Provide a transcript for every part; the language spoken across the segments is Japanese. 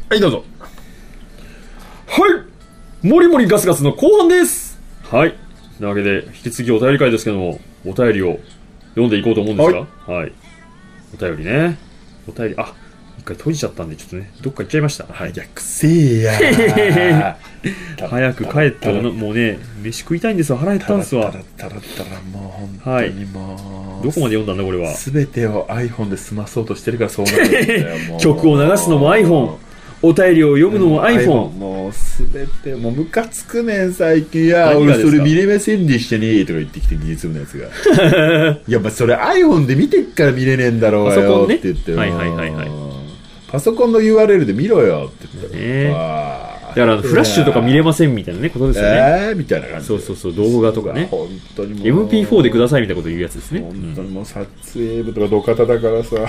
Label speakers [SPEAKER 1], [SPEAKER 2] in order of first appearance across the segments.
[SPEAKER 1] はいどうぞ。はい、もりもりガスガスの後半です。はい、というわけで引き継ぎお便り会ですけども、お便りを読んでいこうと思うんですが、はい、お便りね、お便り、あ、一回閉じちゃったんでちょっとね、どっか行っちゃいました。はい、
[SPEAKER 2] いや、くせえや
[SPEAKER 1] 早く帰ったらもうね、飯食いたいんですよ。腹減ったんですわ。
[SPEAKER 2] たらもう本当にもう、
[SPEAKER 1] どこまで読んだんだこれは。
[SPEAKER 2] すべてを iPhone で済まそうとしてるからそうなるんだよ。もう
[SPEAKER 1] 曲を流すのも iPhone、お便りを読むのも iPhone、
[SPEAKER 2] もうすべてもうムカつくねん最近。いや俺それ見れませんでしたねとか言ってきて技術部のやつがいやまあそれ iPhone で見てっから見れねえんだろうがよって言って、
[SPEAKER 1] はいはいはいはい、
[SPEAKER 2] パソコンの URL で見ろよって言って、
[SPEAKER 1] だからフラッシュとか見れませんみたいなねことですよね。
[SPEAKER 2] みたいな感じ。
[SPEAKER 1] そうそうそう、動画とかね、
[SPEAKER 2] 本当にもう
[SPEAKER 1] MP4 でくださいみたいなこと言うやつですね。
[SPEAKER 2] 本当にもう撮影部とか土方だからさ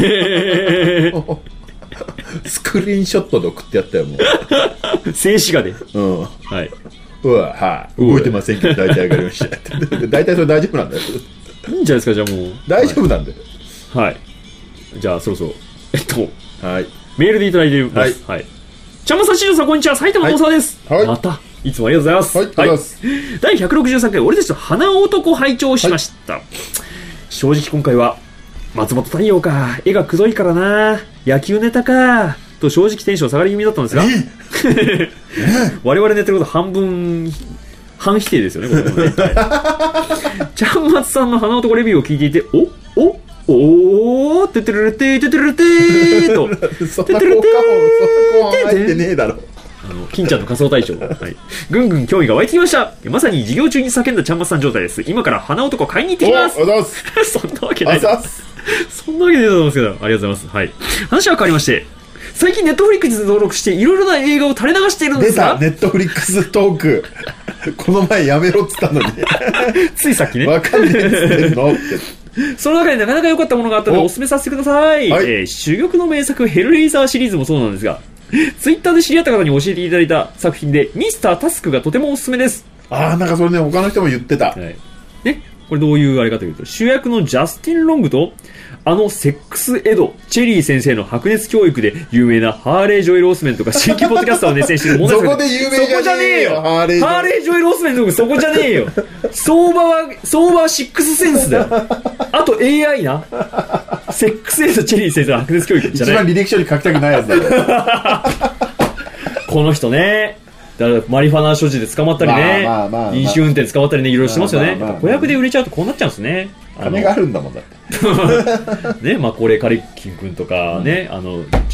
[SPEAKER 2] スクリーンショットで送ってやったよもう
[SPEAKER 1] 静止画で、
[SPEAKER 2] はい、動いてませんけど大体上がりました大体それ大丈夫なんだよ。
[SPEAKER 1] いいんじゃないですか。じゃあもう
[SPEAKER 2] 大丈夫なんだよ。
[SPEAKER 1] はい、じゃあそろそろ
[SPEAKER 2] はい、
[SPEAKER 1] メールでいただいてます。はい、ちゃんまさん、しんさん、こんにちは。埼玉の大沢です。
[SPEAKER 2] はい、
[SPEAKER 1] またいつもありがとうございます。
[SPEAKER 2] はい、ありがとうございます。
[SPEAKER 1] 第163回俺たちと花男拝聴しました。正直今回は松本太陽か、絵がくどいからな、野球ネタかと正直テンション下がり気味だったんですが我々のやってること半否定ですよね、これもね。ちゃんまつさんの花男レビューを聞いていて、おーててるるてーててるるてーと
[SPEAKER 2] そんな効果音入ってねえだろ。
[SPEAKER 1] 金ちゃんの仮想大賞、はい、ぐんぐん興味が湧いてきました。まさに授業中に叫んだちゃんまつさん状態です。今から花男買いに行ってきます。そんなわけないだろ。そんなわけないと思うんですけど、ありがとうございます。はい、話は変わりまして、最近ネットフリックスで登録していろいろな映画を垂れ流しているんですが、
[SPEAKER 2] 出たネットフリックストークこの前やめろっつったのに
[SPEAKER 1] ついさっきね、
[SPEAKER 2] わかんねえっつってんのって
[SPEAKER 1] その中でなかなか良かったものがあったのでお勧めさせてください。
[SPEAKER 2] はい、
[SPEAKER 1] 珠玉の名作ヘルレイザーシリーズもそうなんですが、ツイッターで知り合った方に教えていただいた作品でミスタータスクがとてもおすすめです。
[SPEAKER 2] なんかそれね他の人も言ってた、
[SPEAKER 1] ね、これどういうあれかというと、主役のジャスティン・ロングとセックスエドチェリー先生の白熱教育で有名なハーレー・ジョエル・オスメンとか新規ポッドキャスターを熱戦している
[SPEAKER 2] そこで有名じゃねえよ。
[SPEAKER 1] ハーレー・ジョエル・オスメンとかそこじゃねえよ。相場はシックスセンスだよ。あと AI な、セックスエドチェリー先生の白熱教育じゃない。
[SPEAKER 2] 一番履歴書に書きたくないやつだよ
[SPEAKER 1] この人ね、だからマリファナ所持で捕まったりね、飲酒運転捕まったりね、いろいろしてますよね。子役で売れちゃうとこうなっちゃうんですね。
[SPEAKER 2] 金があるんだもんだって
[SPEAKER 1] ね、マコーレー・カリキン君とかね、エドワ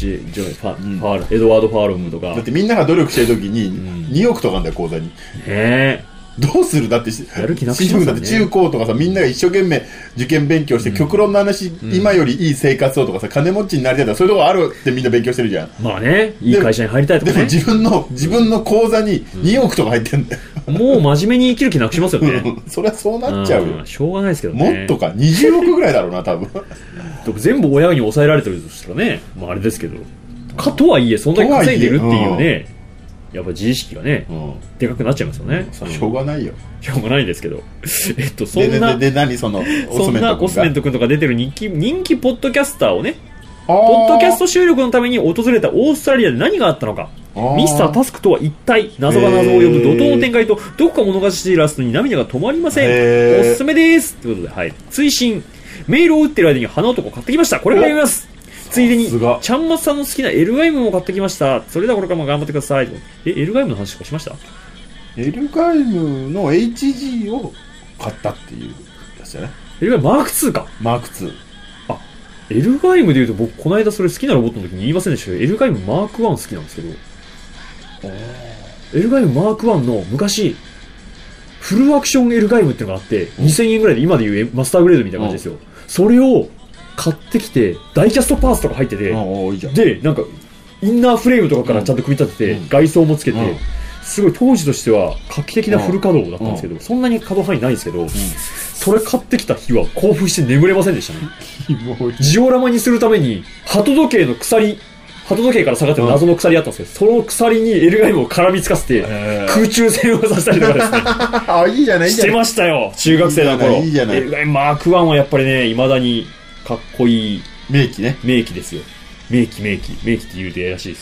[SPEAKER 1] ード・ファーロムとか、
[SPEAKER 2] だってみんなが努力してる時に2億とかあんだよ口座に。どうするだって
[SPEAKER 1] やる気なくしますよね。
[SPEAKER 2] 中高とかさ、みんなが一生懸命受験勉強して、極論の話、今よりいい生活をとかさ、金持ちになりたいとかそういうとこあるってみんな勉強してるじゃん。
[SPEAKER 1] まあね、いい会社に入りたいとかね。
[SPEAKER 2] でも自分の口座に2億とか入ってんだよ、
[SPEAKER 1] もう真面目に生きる気なくしますよね。
[SPEAKER 2] そりゃそうなっちゃうよ、
[SPEAKER 1] しょうがないですけどね。
[SPEAKER 2] もっとか20億ぐらいだろうな多分
[SPEAKER 1] 全部親に抑えられてるとしたらね、まああれですけど、かとはいえそんなに稼いでるっていうね、やっぱ自意識がね、でかくなっちゃいますよね。
[SPEAKER 2] しょうがないよ。
[SPEAKER 1] しょうがないですけどそんな
[SPEAKER 2] 何その
[SPEAKER 1] オスメント君とか出てる人気ポッドキャスターをね、ポッドキャスト収録のために訪れたオーストラリアで何があったのか、ミスタータスクとは一体、謎が謎を呼ぶ怒涛の展開とどこか物悲しいラストに涙が止まりません。おすすめですということで、はい、追伸メールを打ってる間に花男買ってきました。これから読みます。ついでにちゃんまつさんの好きなエルガイムも買ってきました。それではこれからも頑張ってください。エルガイムの話とかしました？
[SPEAKER 2] エルガイムの HG を買ったっていうやつじゃない？
[SPEAKER 1] エルガイムマーク2か。
[SPEAKER 2] マーク2。
[SPEAKER 1] エルガイムでいうと僕この間それ好きなロボットの時に言いませんでしたけど、エルガイムマーク1好きなんですけど、エルガイムマーク1の昔フルアクションエルガイムっていうのがあって、2000円ぐらいで今でいうマスターグレードみたいな感じですよ。それを買ってきてダイキャストパーツとか入ってて、でなんかインナーフレームとかからちゃんと組み立てて、外装もつけて、すごい当時としては画期的なフル稼働だったんですけど、そんなに稼働範囲ないんですけど、それ買ってきた日は興奮して眠れませんでしたね。ジオラマにするために鳩時計の鎖、鳩時計から下がってる謎の鎖あったんですけど、その鎖にエルガイムを絡みつかせて空中戦をさせたりとかですね
[SPEAKER 2] あ、いいじゃない、
[SPEAKER 1] してましたよ、中学生の頃。
[SPEAKER 2] いいじゃない。
[SPEAKER 1] エルガイムマーク1はやっぱりね、未だにかっこいい
[SPEAKER 2] 名機ね。
[SPEAKER 1] 名機ですよ。名機って言うとやらしいですけど、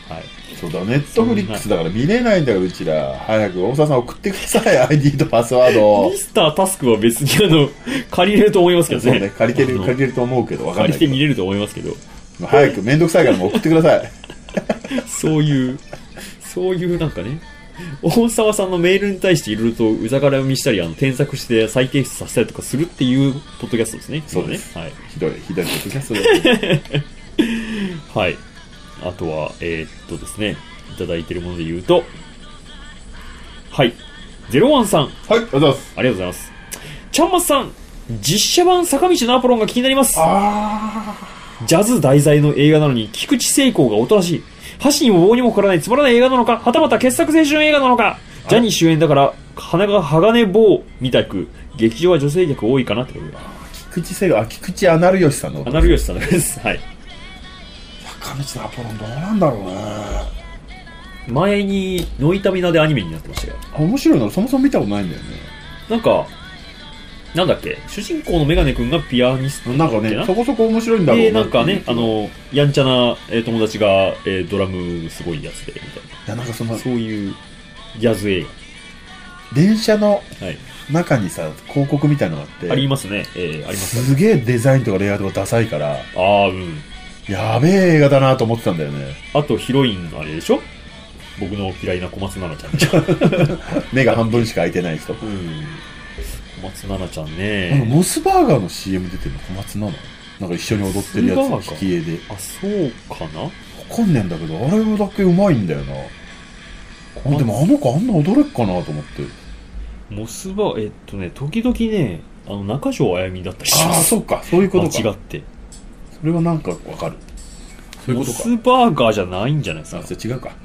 [SPEAKER 1] はい。
[SPEAKER 2] そうだ、ネットフリックスだから見れないんだよ、うちら。早く、大沢さん送ってください、ID とパスワード。
[SPEAKER 1] ミスタータスクは別に借りれると思いますけどね。
[SPEAKER 2] そうね、借りれると思うけど、わかんないけど。
[SPEAKER 1] 借りて見れると思いますけど。
[SPEAKER 2] 早く、めんどくさいからもう送ってください。
[SPEAKER 1] そういうなんかね、大沢さんのメールに対していろいろとうざがらみしたり、添削して再提出させたりとかするっていうポッドキャストですね。
[SPEAKER 2] そうです。
[SPEAKER 1] はい。
[SPEAKER 2] ひどいポッドキャストです。
[SPEAKER 1] はい。あとは、ですね、いただいているもので言うと、はい。01さん。
[SPEAKER 2] はい、ありがとうございます。
[SPEAKER 1] ありがとうございます。ちゃんまつさん、実写版坂道のアポロンが気になります。ジャズ題材の映画なのに菊池成功がおとなしい。箸にも棒にもかからないつまらない映画なのか、はたまた傑作青春映画なのか。ジャニー主演だから鼻が鋼棒みたく劇場は女性客多いかなってことで。
[SPEAKER 2] 菊池成功、菊池アナルヨシさんの。
[SPEAKER 1] アナルヨシさんです。はい。
[SPEAKER 2] 坂道のアポロンどうなんだろうね。
[SPEAKER 1] 前にノイタミナでアニメになってましたよ。
[SPEAKER 2] 面白いのそもそも見たことないんだよね。
[SPEAKER 1] なんかなんだっけ、主人公のメガネ君がピアニスト
[SPEAKER 2] なんかね、そこそこ面白いんだろうな。
[SPEAKER 1] なんかね、やんちゃな友達がドラムすごいやつでみたいな。
[SPEAKER 2] いや、なんか
[SPEAKER 1] そういうジャズ映
[SPEAKER 2] 画。電車の中にさ、広告みたいなのがあって。
[SPEAKER 1] ありますね。あります。
[SPEAKER 2] すげえデザインとかレイアウトがダサいから。
[SPEAKER 1] うん。
[SPEAKER 2] やべえ映画だなと思ってたんだよね。
[SPEAKER 1] あとヒロインあれでしょ？僕の嫌いな小松菜奈ちゃん。
[SPEAKER 2] 目が半分しか開いてない人。
[SPEAKER 1] 小松菜奈ちゃんね。
[SPEAKER 2] モスバーガーの CM 出てるの小松菜奈。なんか一緒に踊ってるやつ、引き絵で。
[SPEAKER 1] あ、そうかな？
[SPEAKER 2] わかんねえんだけど、あれだけうまいんだよな。でもあの子あんな踊れっかなと思って。
[SPEAKER 1] モスバー、時々ね、中条あやみだったりします。
[SPEAKER 2] あ、そうか、そういうことか。
[SPEAKER 1] 間違って。
[SPEAKER 2] それはなんかわかる。そういうことか。
[SPEAKER 1] モスバーガーじゃないんじゃないですか。
[SPEAKER 2] あ、それ違うか。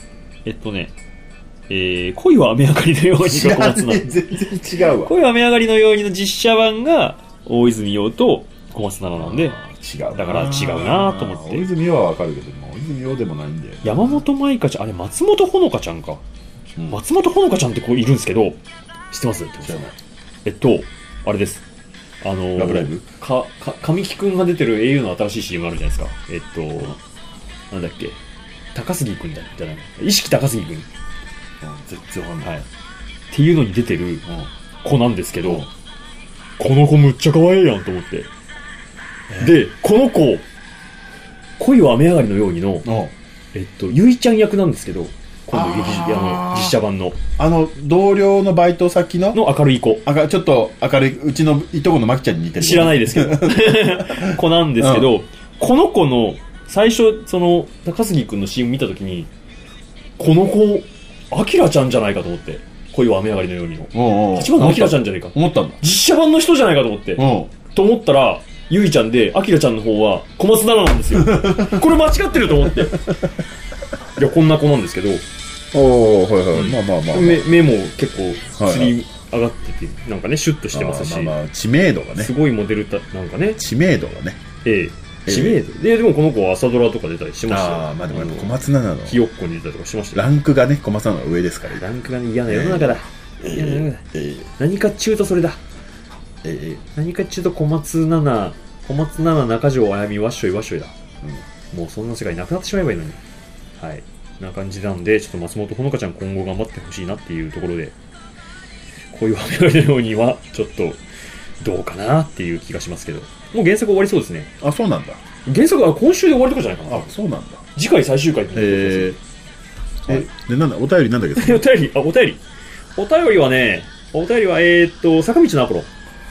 [SPEAKER 1] 恋は雨上がりのようにが小松菜。
[SPEAKER 2] 全然違うわ。
[SPEAKER 1] 恋は雨上がりのようにの実写版が大泉洋と小松菜奈なんで、
[SPEAKER 2] 違う。
[SPEAKER 1] だから違うなと思って。
[SPEAKER 2] 大泉洋はわかるけども、大泉洋でもないんだよ。
[SPEAKER 1] 山本舞香ちゃん、あれ松本穂香ちゃんか。松本穂香ちゃんって子いるんですけど、知ってます？
[SPEAKER 2] 知らない。
[SPEAKER 1] あれです。
[SPEAKER 2] ラブライブ？
[SPEAKER 1] 神木くんが出てる au の新しい CM あるじゃないですか。なんだっけ。高杉くんじゃない。意識高杉くん。
[SPEAKER 2] 全然わかんない。
[SPEAKER 1] っていうのに出てる子なんですけど、この子むっちゃ可愛いやんと思って。で、この子、恋は雨上がりのようにの、ゆいちゃん役なんですけど、今度実写版の。
[SPEAKER 2] 同僚のバイト先の
[SPEAKER 1] 明るい子。
[SPEAKER 2] ちょっと明るい、うちのいとこのまきちゃんに似てる。
[SPEAKER 1] 知らないですけど。子なんですけど、この子の、最初、高杉くんの CM 見たときに、この子、アキラちゃんじゃないかと思って。恋は雨上がりのようにの。立花アキラちゃんじゃないか。
[SPEAKER 2] 思ったんだ。
[SPEAKER 1] 実写版の人じゃないかと思って。と思ったら、ゆいちゃんで、アキラちゃんの方は小松菜奈なんですよ。これ間違ってると思って。いや、こんな子なんですけど。
[SPEAKER 2] はいはい。まあ。
[SPEAKER 1] 目も結構、つり上がってて、なんかね、シュッとしてますし。
[SPEAKER 2] 知名度がね。
[SPEAKER 1] すごいモデルなんかね。
[SPEAKER 2] 知名度がね。
[SPEAKER 1] 知名度でもこの子は朝ドラとか出たりしましたよ。
[SPEAKER 2] まあでも小松菜奈の。
[SPEAKER 1] ひよっこに出たりとかしましたよ。
[SPEAKER 2] ランクがね、小松菜奈の上ですから。
[SPEAKER 1] ランクがね、嫌な世の中だ。嫌な世の中だ。何かっちゅうとそれだ。何かっちゅうと小松菜奈、中条あやみ、わっしょいわっしょいだ。もうそんな世界なくなってしまえばいいのに。はい。な感じなんで、ちょっと松本穂香ちゃん今後頑張ってほしいなっていうところで、こういう雨が出るようには、ちょっと、どうかなっていう気がしますけど。もう原作終わりそうですね。
[SPEAKER 2] あ、そうなんだ。
[SPEAKER 1] 原作は今週で終わりとかじゃないかな。
[SPEAKER 2] あ、そうなんだ。
[SPEAKER 1] 次回最終回って
[SPEAKER 2] で、なんだ、お便りなんだけど。
[SPEAKER 1] お便りはね、坂道のアポロ。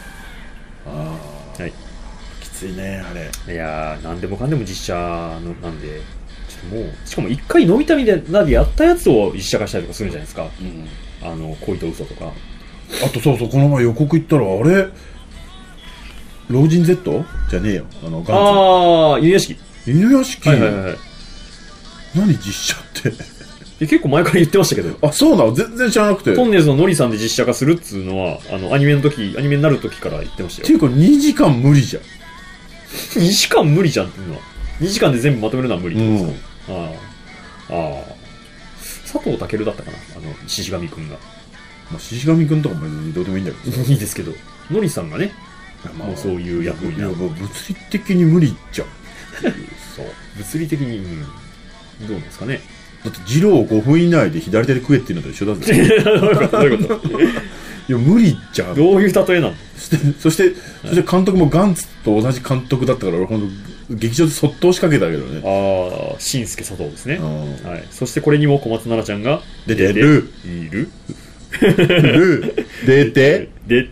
[SPEAKER 1] はい。
[SPEAKER 2] きついね、あれ。
[SPEAKER 1] いやー、なんでもかんでも実写なんで、ちょっともう、しかも一回のびたみでやったやつを実写化したりとかするんじゃないですか。恋と嘘とか。
[SPEAKER 2] あとそうそう、この前予告行ったら、あれ老人 Z? じゃねえよ。
[SPEAKER 1] 犬屋敷。
[SPEAKER 2] 犬屋敷。
[SPEAKER 1] はい。
[SPEAKER 2] 何実写って。
[SPEAKER 1] 結構前から言ってましたけど。
[SPEAKER 2] あ、そうなの？全然知らなくて。
[SPEAKER 1] トンネルズのノリさんで実写化するっつうのは、アニメになる時から言ってましたよ。
[SPEAKER 2] っていうか2時間無理じゃん。
[SPEAKER 1] 2時間無理じゃんっていうのは。2時間で全部まとめるのは無理ですよ。佐藤健だったかな、獅子神くんが。
[SPEAKER 2] 獅子神くんとかも別にどうでもいいんだけど。
[SPEAKER 1] いいですけど。ノリさんがね、もうそういう役になる。
[SPEAKER 2] 物理的に無理じゃん。
[SPEAKER 1] そう。物理的に、どうなんですかね。
[SPEAKER 2] だって二郎を5分以内で左手で食えっていうのと一緒だぜ。
[SPEAKER 1] どういうこと
[SPEAKER 2] いや無理じゃん。
[SPEAKER 1] どういう例えなの？
[SPEAKER 2] そして監督もガンツと同じ監督だったから、俺本当劇場でそっと押しかけたけどね。
[SPEAKER 1] ああ、新助佐藤ですね。はい。そしてこれにも小松菜奈ちゃんが
[SPEAKER 2] 出てる。
[SPEAKER 1] いる。
[SPEAKER 2] 出て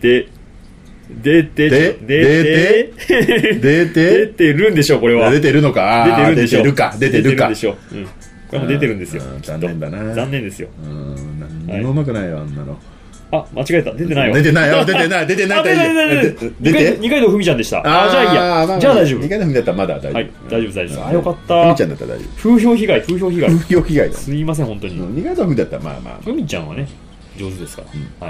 [SPEAKER 1] るんでしょう、これは。
[SPEAKER 2] 出てるのか。
[SPEAKER 1] 出てるんでしょう。
[SPEAKER 2] 出てるか。
[SPEAKER 1] でしょう。うん。これも出てるんですよ。
[SPEAKER 2] 残念だな。
[SPEAKER 1] 残念ですよ。
[SPEAKER 2] 何もうまくないよ、あんなの。
[SPEAKER 1] あ、間違えた。出てないわ。
[SPEAKER 2] 出てない。出てない。
[SPEAKER 1] 出て二階堂ふみちゃんでした。あ、じゃあいいや。じゃあ大丈夫。
[SPEAKER 2] 二階堂ふみだったらまだ大丈夫。
[SPEAKER 1] はい、大丈夫です。あ、よかった。
[SPEAKER 2] ふみちゃんだったら大丈夫。
[SPEAKER 1] 風評被害。風評被害
[SPEAKER 2] だ。
[SPEAKER 1] すいません、本当に。
[SPEAKER 2] 二階堂ふみだったらまあまあ。
[SPEAKER 1] ふみちゃんはね、上手ですから。はい。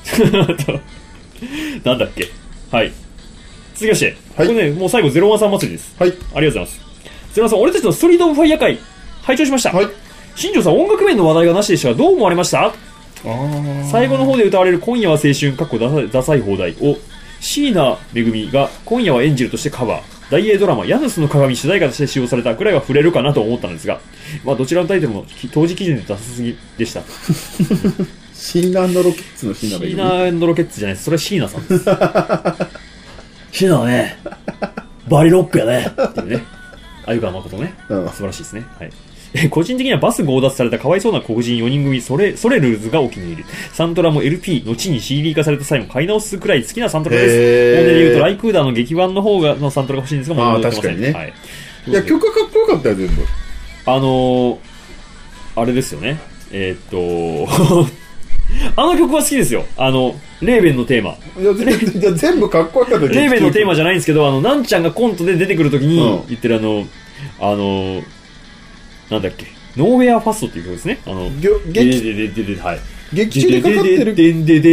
[SPEAKER 1] なんだっけ。はい。続きまして、これね、もう最後、013祭りです。
[SPEAKER 2] はい。
[SPEAKER 1] ありがとうございます。013さん、俺たちのストリートオブファイヤー会、拝聴しました。はい。新庄さん、音楽面の話題がなしでしたが、どう思われました？最後の方で歌われる今夜は青春ダサい放題を椎名恵が今夜はエンジェルとしてカバー、大英ドラマヤヌスの鏡主題歌として使用されたくらいは触れるかなと思ったんですが、まあどちらのタイトルも当時基準でダサすぎでした。
[SPEAKER 2] シーナ&ロケッツの椎名恵。
[SPEAKER 1] シーナ&ロケッツじゃないです、それは椎名さんです。椎名はね、バリロックやねっていうね、鮎川誠ね、素晴らしいですね。はい。個人的にはバス強奪されたかわいそうな黒人4人組ソレルーズがお気に入り。サントラも LP、後に CD 化された際も買い直すくらい好きなサントラです。大手で言うとライクーダーの劇版の方のサントラが欲しいんですが、もう戻ってません。
[SPEAKER 2] 確かにね。
[SPEAKER 1] はい。
[SPEAKER 2] いや、曲がかっこよかったよ、全部。
[SPEAKER 1] あれですよね。あの曲は好きですよ。レーベンのテーマ。
[SPEAKER 2] いや、全部かっこよかった。
[SPEAKER 1] レーベンのテーマじゃないんですけど、なんちゃんがコントで出てくるときに言ってるなんだっけ、ノーウェアファストっていう曲ですね。はい。
[SPEAKER 2] 劇中でかかってる。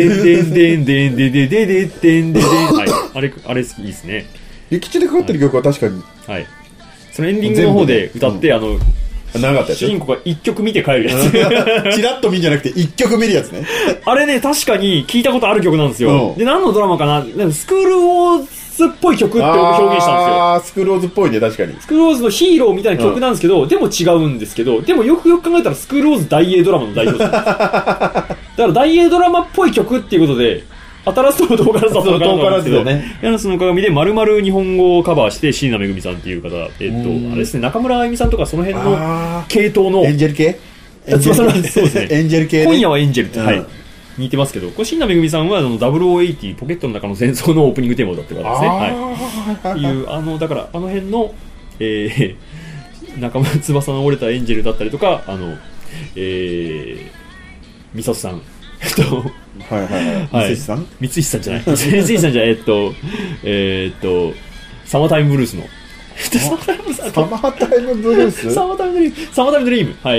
[SPEAKER 1] はい。あれ好きですね。
[SPEAKER 2] 劇中でかかってる曲は確かに。
[SPEAKER 1] はい。そのエンディングの方で歌って、
[SPEAKER 2] 長かったやつ。
[SPEAKER 1] 主人公が一曲見て帰るやつ。
[SPEAKER 2] チラッと見んじゃなくて一曲見るやつね。
[SPEAKER 1] あれね、確かに聞いたことある曲なんですよ。で、何のドラマかな、スクールウォーズっぽい曲って表現したんですよ。
[SPEAKER 2] ああ、スクールウォーズっぽいね、確かに。
[SPEAKER 1] スクールウォーズのヒーローみたいな曲なんですけど、でも違うんですけど、でもよくよく考えたらスクールウォーズ大英ドラマの代表です。だから大英ドラマっぽい曲っていうことで、新しい東からさすの鏡ですけど、ヤヌスの鏡で丸々日本語をカバーして椎名恵さんっていう方、あれですね、中村あゆみさんとかその辺の系統の
[SPEAKER 2] エンジェル系。
[SPEAKER 1] そうですね。
[SPEAKER 2] エンジェル系。
[SPEAKER 1] 今夜はエンジェルって、はい。似てますけど、これ椎名恵さんは0080ポケットの中の戦争のオープニングテーマを歌ってる方ですね。はい。いう、だからあの辺の、中村翼の折れたエンジェルだったりとか、ミサトさん
[SPEAKER 2] はい。
[SPEAKER 1] 三石さんじゃない。三石さんじゃない。サマータイムブルースの。
[SPEAKER 2] サマータイムブルース。
[SPEAKER 1] サマータイムドリーム。はい。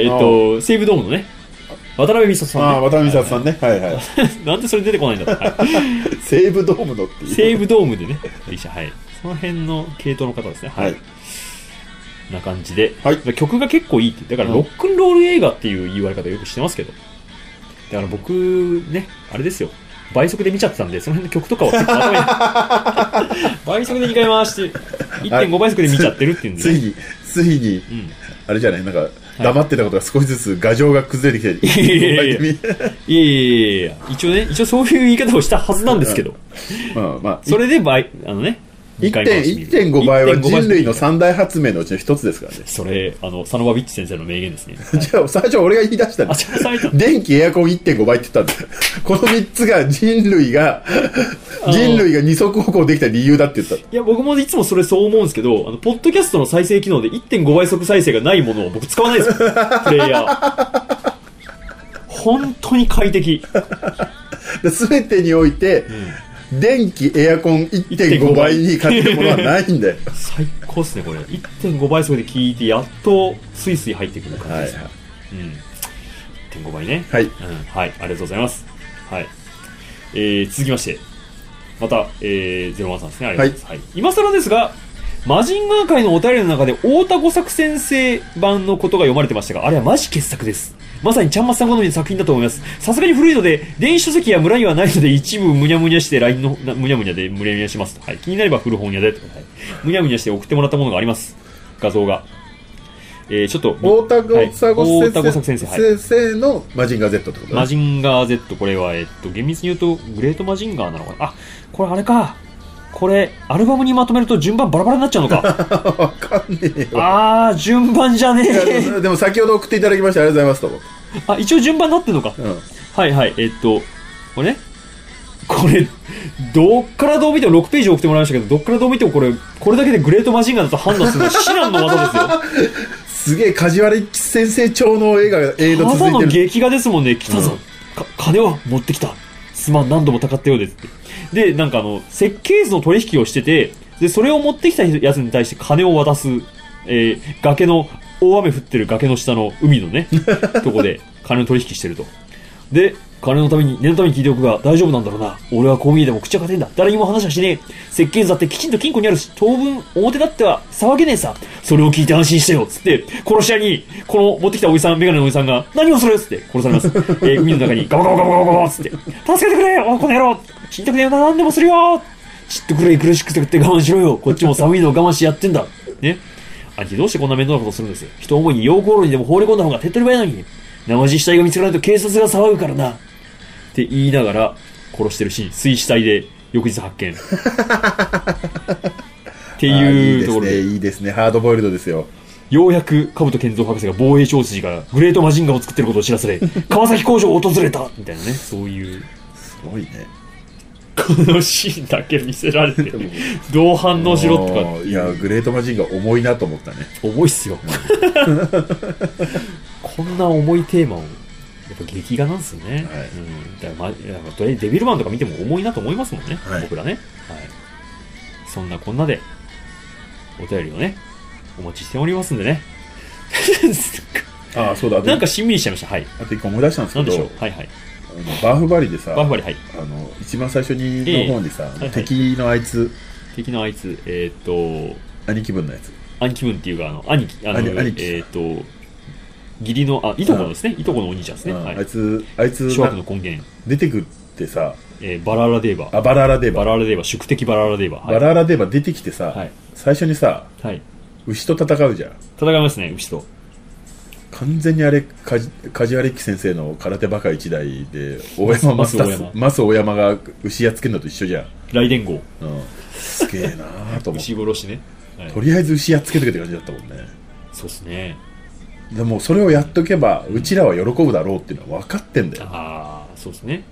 [SPEAKER 1] 西武ドームのね。渡辺美里さんね。
[SPEAKER 2] 渡辺美里さんね。はいはい。
[SPEAKER 1] なんでそれ出てこないんだろう。
[SPEAKER 2] 西武ドームのっていう。
[SPEAKER 1] 西武ドームでね。はい。その辺の系統の方ですね。はい。な感じで。はい。曲が結構いいって。だからロックンロール映画っていう言われ方よくしてますけど。だから僕ね、あれですよ。倍速で見ちゃってたんで、その辺の曲とかは結構頭に倍速で2回回して 1.5 倍速で見ちゃってるっていうんで、ね、
[SPEAKER 2] ついに、あれじゃないなんか黙ってたことが少しずつ牙城が崩れてきて、
[SPEAKER 1] いや一応そういう言い方をしたはずなんですけど、まあそれで
[SPEAKER 2] 1.5 倍は人類の三大発明のうちの一つですからね。
[SPEAKER 1] それサノバビッチ先生の名言ですね。
[SPEAKER 2] じゃあ最初俺が言い出したんです。電気エアコン 1.5 倍って言ったんです。この3つが人類が二足歩行できた理由だって言った。
[SPEAKER 1] いや僕もいつもそれそう思うんですけど、ポッドキャストの再生機能で 1.5 倍速再生がないものを僕使わないですよ。プレイヤー本当に快適。
[SPEAKER 2] 全てにおいて、電気エアコン 1.5 倍に勝てるものはないんだよ。
[SPEAKER 1] 最高っすねこれ。 1.5 倍速で聞いてやっとスイスイ入ってくる感じです、はいはい。1.5 倍ね。はい、はい、ありがとうございます。はい。続きましてまた、01さんですね。ありがとうございます。はい、今更ですがマジンガー界のお便りの中で太田吾作先生版のことが読まれてましたが、あれはマジ傑作です。まさにちゃんまつさん好みの作品だと思います。さすがに古いので電子書籍や村にはないので一部むにゃむにゃして LINE のむにゃむにゃでむにゃむにゃします。はい、気になれば古本屋で、はい、むにゃむにゃして送ってもらったものがあります。画像がちょっと、
[SPEAKER 2] 大田吾作先生のマジンガー Z ってことね。
[SPEAKER 1] マジンガー Z、これは、厳密に言うと、グレートマジンガーなのかな。あ、これあれか。これ、アルバムにまとめると順番バラバラになっちゃうのか。
[SPEAKER 2] わかんねえよ。
[SPEAKER 1] 順番じゃねえ。
[SPEAKER 2] でも先ほど送っていただきましてありがとうございますと。
[SPEAKER 1] 一応順番になってるのか。はいはい。これね。これ、どっからどう見ても6ページ送ってもらいましたけど、どっからどう見てもこれだけでグレートマジンガーだと判断するのは至難の技ですよ。
[SPEAKER 2] すげえ梶原一騎先生調の映画続いてる。
[SPEAKER 1] ただの劇画ですもんね。来たぞ。金は持ってきた。すまん、何度もたかったようですって。で、なんか設計図の取引をしてて、で、それを持ってきたやつに対して金を渡す、崖の、大雨降ってる崖の下の海のね、とこで金の取引してると。で、金のために、念のために聞いておくが大丈夫なんだろうな。俺はこう見えても口は勝てんだ。誰にも話はしねえ。設計図だってきちんと金庫にあるし、当分表だっては騒げねえさ。それを聞いて安心してよ。つって、殺し屋に、この持ってきたおじさん、メガネのおじさんが、何をするつって殺されます。海の中にガバガバガバガバガバつって、助けてくれよこの野郎死にたくねえな、何でもするよちっとくらい苦しくて我慢しろよ。こっちも寒いのを我慢してやってんだ。ね。兄貴どうしてこんな面倒なことするんですよ。人思いに溶鉱炉にでも放り込んだ方が手っ取り早いのに。生地死体が見つからないと警察が騒ぐからな。って言いながら殺してるシーン、水死体で翌日発見。っていうところで。
[SPEAKER 2] いいですね。ハードボイルドですよ。
[SPEAKER 1] ようやく兜健三博士が防衛長筋がグレートマジンガーを作ってることを知らされ、川崎工場を訪れたみたいなね、そういう。
[SPEAKER 2] すごいね。
[SPEAKER 1] このシーンだけ見せられてどう反応しろとか。
[SPEAKER 2] いや、グレートマジンガー重いなと思ったね。
[SPEAKER 1] 重いっすよ。こんな重いテーマを。やっぱ劇画なんですよね。はい。だからデビルマンとか見ても重いなと思いますもんね。はい、僕らね。はい。そんなこんなで、お便りをね、お待ちしておりますんでね。
[SPEAKER 2] そうだ。
[SPEAKER 1] なんかしんみりしちゃいました。はい。
[SPEAKER 2] あと一個思い出したんですけど。
[SPEAKER 1] なんでしょう。はいはい。
[SPEAKER 2] バーフバリでさ、
[SPEAKER 1] バーフバリ、はい。
[SPEAKER 2] 一番最初にの方にさ、敵のあいつ。兄貴分のやつ。
[SPEAKER 1] 兄貴分っていうか、兄貴。義理の、いとこのですね。いとこのお兄ちゃんですね。はい。
[SPEAKER 2] あいつ、
[SPEAKER 1] 諸悪の根源。
[SPEAKER 2] 出てくってさ、
[SPEAKER 1] バラーラデーバ。
[SPEAKER 2] バラーラデーバ。
[SPEAKER 1] 宿敵バラーラデーバ。
[SPEAKER 2] バラーラデーバ出てきてさ、最初にさ、牛と戦うじゃん。
[SPEAKER 1] 戦いますね、牛と。
[SPEAKER 2] 完全にあれ、梶原一騎先生の空手バカ一代で、大山増大山が牛やっつけるのと一緒じゃん。
[SPEAKER 1] 雷電号。
[SPEAKER 2] すげえなーと思って。
[SPEAKER 1] 牛殺しね。
[SPEAKER 2] とりあえず牛やっつけとけって感じだったもんね。
[SPEAKER 1] そうっすね。
[SPEAKER 2] でもそれをやっとけば、うちらは喜ぶだろうっていうのは分かってんだよ。
[SPEAKER 1] そうですね。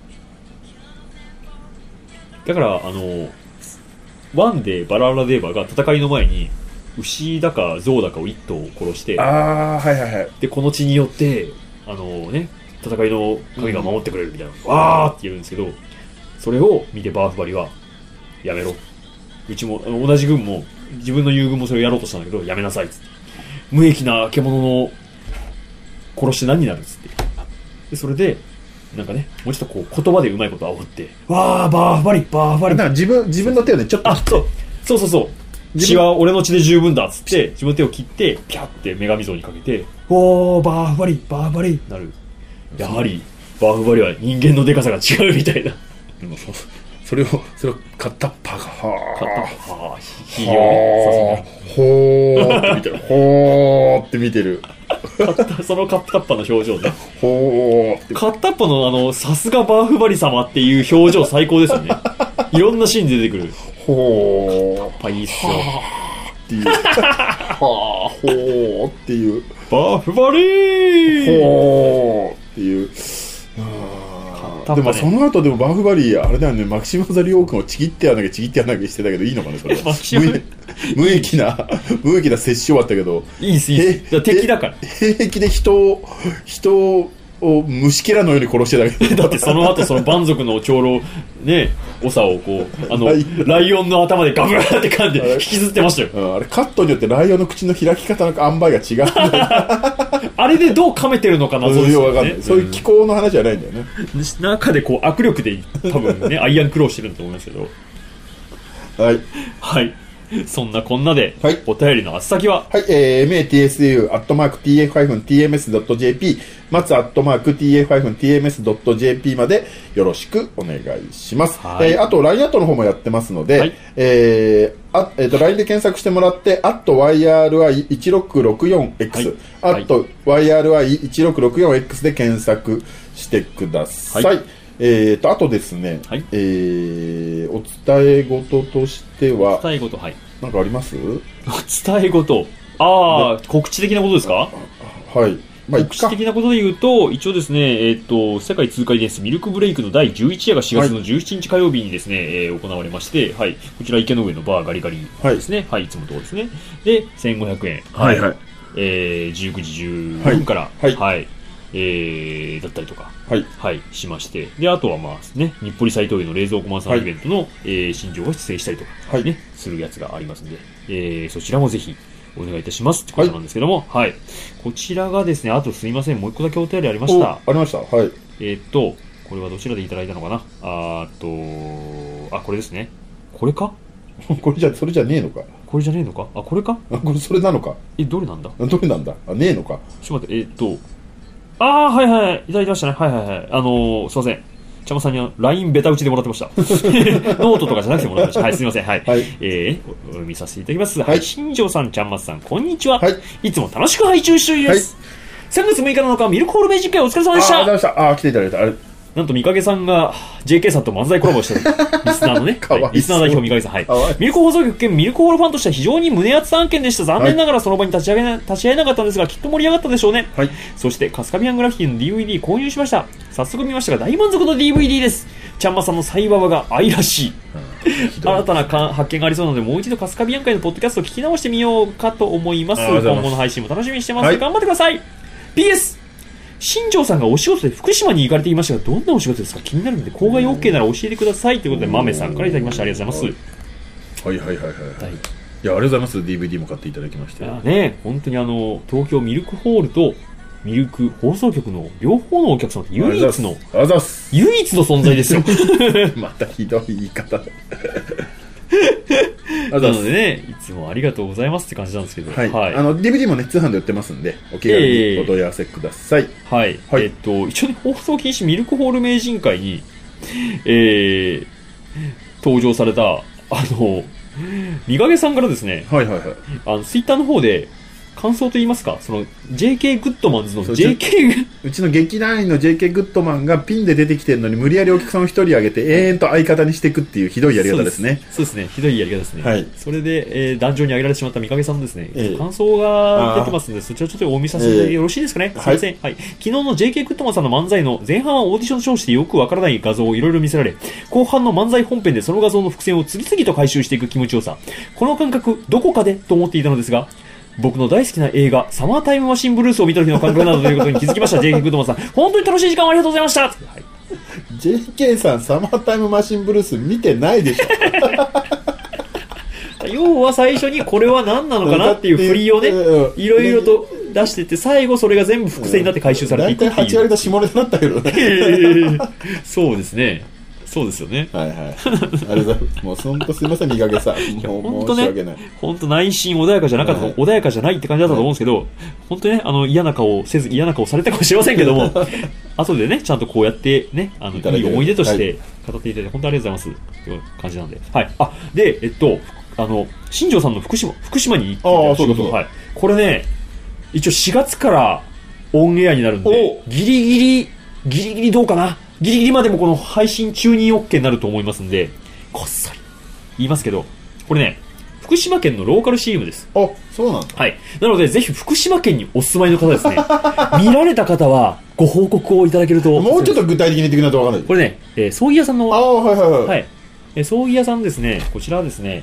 [SPEAKER 1] だからワンでバラーラデーバが戦いの前に牛だか象だかを一頭殺して、でこの血によって戦いの神が守ってくれるみたいな、わーって言うんですけど、それを見てバーフバリはやめろ、うちも同じ軍も自分の友軍もそれをやろうとしたんだけどやめなさいっつって、無益な獣の殺して何になるっつって、でそれでなんかね、もうちょっとこう言葉でうまいこと煽って、わーバーフバリバーフバリ、
[SPEAKER 2] だから自分の手をねちょっと
[SPEAKER 1] そう血は俺の血で十分だっつって自分の手を切ってピャって女神像にかけて、おーバーフバリバーフバリなる。やはりバーフバリは人間のデカさが違うみたいな。
[SPEAKER 2] それを片っ端が
[SPEAKER 1] ひよね、
[SPEAKER 2] ほーって見てる、ほーって見てる。
[SPEAKER 1] その片っ端の表情ね。
[SPEAKER 2] ほーって
[SPEAKER 1] 片っ端のさすがバーフバリ様っていう表情最高ですよね。いろんなシーンで出てくる。
[SPEAKER 2] ほ
[SPEAKER 1] ーいいっすよ
[SPEAKER 2] っていうほーっていう
[SPEAKER 1] バーフバリー
[SPEAKER 2] ほーっていう。でもその後でもバーフバリーあれだよね、マキシマザリオー君をちぎってやらなきゃしてたけどいいのかねそれは。無益な接種終わったけど
[SPEAKER 1] いいっす敵だから
[SPEAKER 2] 平気で人を虫けらのように殺してたけど
[SPEAKER 1] だってその後その蛮族の長老ね、長をこうライオンの頭でガブーって噛んで引きずってましたよ。
[SPEAKER 2] あれカットによってライオンの口の開き方の塩梅が違う
[SPEAKER 1] あれでどう噛めてるのかな、
[SPEAKER 2] そういう気候の話じゃないんだよね。
[SPEAKER 1] 中でこう握力で多分ねアイアンクローしてるんだと思いますけど、
[SPEAKER 2] はい
[SPEAKER 1] そんなこんなで、
[SPEAKER 2] はい
[SPEAKER 1] お便りの宛先は、
[SPEAKER 2] はい、matsu@tf-tm.jp、松@tf-tm.jp までよろしくお願いします。
[SPEAKER 1] はい
[SPEAKER 2] あと、LINE アットの方もやってますので、
[SPEAKER 1] はい
[SPEAKER 2] LINE で検索してもらって、@YRI1664X、
[SPEAKER 1] はい
[SPEAKER 2] @YRI1664X で検索してください。
[SPEAKER 1] はい
[SPEAKER 2] あとですね、
[SPEAKER 1] はい
[SPEAKER 2] お伝え事としては、
[SPEAKER 1] 伝え事、はい。
[SPEAKER 2] なんかあります？
[SPEAKER 1] 伝え事。告知的なことですか？
[SPEAKER 2] はい。まあ、
[SPEAKER 1] 告知的なことで言うと、一応ですね、世界通過伝説ミルクブレイクの第11夜が4月の17日火曜日にですね、行われまして、はい。こちら池の上のバーガリガリですね。はい、いつもところですね。で、1500円。
[SPEAKER 2] はいはい。
[SPEAKER 1] 19時10分から、
[SPEAKER 2] はい
[SPEAKER 1] はい。だったりとか、
[SPEAKER 2] はい。
[SPEAKER 1] はい、しまして。で、あとはまあね、日暮里斎藤への冷蔵庫マンさんイベントの、新庄が出演したりとか、ね、するやつがありますんで、そちらもぜひお願いいたしますってことなんですけども、はい。こちらがですね、あとすいません、もう一個だけお便りありました。
[SPEAKER 2] ありました。はい。
[SPEAKER 1] これはどちらでいただいたのかな？これですね。これか？
[SPEAKER 2] それじゃねえのか。
[SPEAKER 1] これじゃねえのか？これか？
[SPEAKER 2] それなのか。
[SPEAKER 1] どれなんだ？
[SPEAKER 2] どれなんだ？ねえのか。
[SPEAKER 1] ちょっと待って、はいはい、いただきましたね。はいはいはい。すいません。ちゃまさんには LINE ベタ打ちでもらってました。ノートとかじゃなくてもらってました。はい、すいません。はい。
[SPEAKER 2] はい、
[SPEAKER 1] お読みさせていただきます。
[SPEAKER 2] はい。
[SPEAKER 1] 新庄さん、ちゃんまつさん、こんにちは。
[SPEAKER 2] はい。
[SPEAKER 1] いつも楽しく拝聴しております。はい。3月6日7日、ミルクホール名人会お疲れ様でした。
[SPEAKER 2] ありがとうございました。来ていただいた。
[SPEAKER 1] なんと、三影さんが JK さんと漫才コラボしてる。リスナーのね。リスナー代表三影さん。はい。ミルク放送局兼ミルクホールファンとしては非常に胸熱案件でした。残念ながらその場に立ち会えなかったんですが、きっと盛り上がったでしょうね。はい。そして、カスカビアングラフィティの DVD 購入しました。早速見ましたが大満足の DVD です。ちゃんまさんのサイババが愛らしい。新たな発見がありそうなので、もう一度カスカビアン会のポッドキャストを聞き直してみようかと思います。今後の配信も楽しみにしてます。頑張ってください。PS、新庄さんがお仕事で福島に行かれていましたが、どんなお仕事ですか？気になるので、公害 OK なら教えてくださいということで、豆さんからいただきました。ありがとうございます。
[SPEAKER 2] はい。いや、ありがとうございます。DVD も買っていただきまして。
[SPEAKER 1] ね、本当に東京ミルクホールとミルク放送局の両方のお客様って唯一の存在ですよ。
[SPEAKER 2] またひどい言い方。
[SPEAKER 1] なのでね、いつもありがとうございますって感じなんですけど、はい。
[SPEAKER 2] DVD もね、通販で売ってますんで、お気軽にお問い合わせください。
[SPEAKER 1] はい。一応ね、放送禁止ミルクホール名人会に、登場された、三影さんからですね、ツイッターの方で、感想と言いますか、その JK グッドマンズの JK
[SPEAKER 2] うちの劇団員の JK グッドマンがピンで出てきてるのに無理やりお客さんを一人挙げて永遠と相方にしていくっていうひどいやり方ですね。
[SPEAKER 1] そうですね、ひどいやり方ですね。はい。それで、壇上に上げられてしまった三影さんのですね、感想が出てますので、そちらちょっとお見させてよろしいですかね。すいません。はい。昨日の JK グッドマンさんの漫才の前半はオーディション招致でよくわからない画像をいろいろ見せられ、後半の漫才本編でその画像の伏線を次々と回収していく気持ちよさ。この感覚、どこかでと思っていたのですが、僕の大好きな映画、サマータイムマシンブルースを見た時の感覚などということに気づきました。JK グッドマンさん。本当に楽しい時間をありがとうございました。はい、
[SPEAKER 2] JK さん、サマータイムマシンブルース見てないでしょ。
[SPEAKER 1] 要は最初にこれは何なのかなっていう振りをね、いろいろと出してて、最後それが全部伏線になって回収されていくっていう。
[SPEAKER 2] 大体8割と下ネタだったけどね。
[SPEAKER 1] そうですね。そうですよね。
[SPEAKER 2] はいはい。ありがとうございます。もう本当すみません、三影さん。もう申し訳ない。
[SPEAKER 1] 本当内心穏やかじゃなかった、穏やかじゃないって感じだったと思うんですけど、本当にね、嫌な顔せず嫌な顔されたかもしれませんけども、後でね、ちゃんとこうやってね、いい思い出として語っていただいて、本当にありがとうございます。という感じなんで。はい。で、新庄さんの福島に行って
[SPEAKER 2] そうそう。
[SPEAKER 1] はい。これね、一応4月からオンエアになるんで、ギリギリどうかな。ギリギリまでもこの配信中に OK になると思いますんで、こっそり言いますけど、これね、福島県のローカル CM です。
[SPEAKER 2] そうなんだ。
[SPEAKER 1] はい。なので、ぜひ福島県にお住まいの方ですね。見られた方は、ご報告をいただけると。
[SPEAKER 2] もうちょっと具体的に言ってくれないとわからない。
[SPEAKER 1] これね、葬儀屋さんの。
[SPEAKER 2] はい。
[SPEAKER 1] 葬儀屋さんですね、こちらはですね、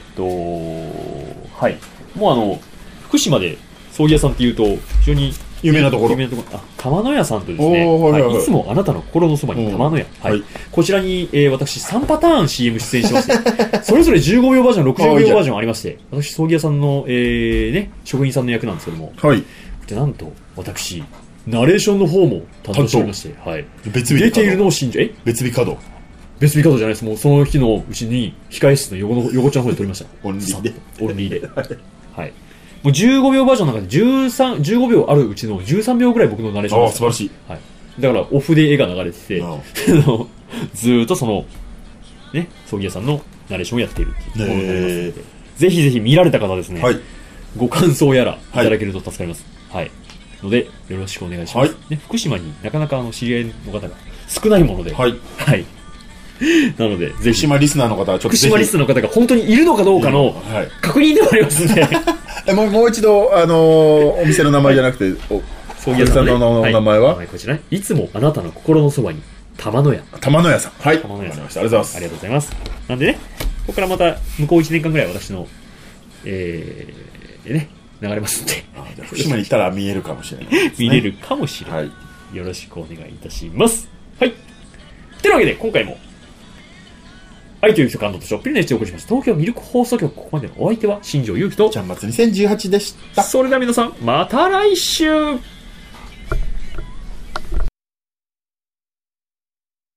[SPEAKER 1] はい。もう福島で葬儀屋さんっていうと、非常に
[SPEAKER 2] 有名なところ。
[SPEAKER 1] 玉野屋さんとですね、いつもあなたの心のそばに玉野屋。はい。こちらに、私3パターン CM 出演してまして、それぞれ15秒バージョン、60秒バージョンありまして、私、葬儀屋さんの、職員さんの役なんですけども、
[SPEAKER 2] はい。
[SPEAKER 1] で、なんと、私、ナレーションの方も担当しておりまして、はい。
[SPEAKER 2] 別日
[SPEAKER 1] 出ているのを信じ、
[SPEAKER 2] 別日稼働。
[SPEAKER 1] 別日カードじゃないです。もうその日のうちに控え室の横ちゃんの方で撮りました。
[SPEAKER 2] オンリーで。
[SPEAKER 1] オンリーで。はい。もう15秒バージョンの中で15秒あるうちの13秒ぐらい僕のナレーション
[SPEAKER 2] ああ、素晴らしい。
[SPEAKER 1] はい。だからオフで絵が流れてて、ずーっとその、ね、葬儀屋さんのナレーションをやっているっていうものになりますので、ぜひぜひ見られた方はですね、はい、ご感想やらいただけると助かります。はい。ので、よろしくお願いします。はい、ね、福島になかなか知り合いの方が少ないもので、はい。はい。なので、ぜひ。福島リスナーの方はちょっとぜひ。福島リスナーの方が本当にいるのかどうかの確認でもありますんで。
[SPEAKER 2] もう一度、お店の名前じゃなくて、葬儀屋さんのお名前は、
[SPEAKER 1] こちら、いつもあなたの心のそばに、玉の屋。
[SPEAKER 2] 玉の屋さん。はい。
[SPEAKER 1] 玉の屋さん。
[SPEAKER 2] ありがとうございます。
[SPEAKER 1] ありがとうございます。なんでね、ここからまた、向こう1年間ぐらい私の、ね、流れますんで。
[SPEAKER 2] 福島に行ったら見えるかもしれない、ね。
[SPEAKER 1] 見れるかもしれない。はい。よろしくお願いいたします。はい。というわけで、今回も、愛という人感動としょっぴりのエッジをお送りしました。東京ミルク放送局、ここまでのお相手は、新庄祐希と、
[SPEAKER 2] ちゃんまつ2018でした。
[SPEAKER 1] それでは皆さん、また来週。